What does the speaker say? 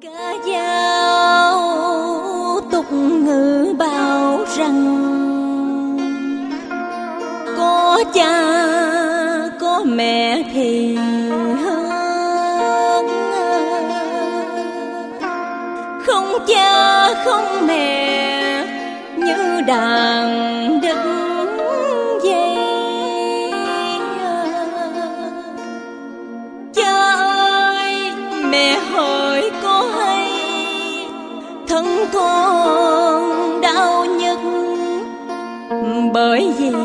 Ca dao tục ngữ bảo rằng có cha có mẹ thì hơn, không cha không mẹ như đàn đứt dây. Cha ơi mẹ hỡi có hay thân con đau nhất bởi vì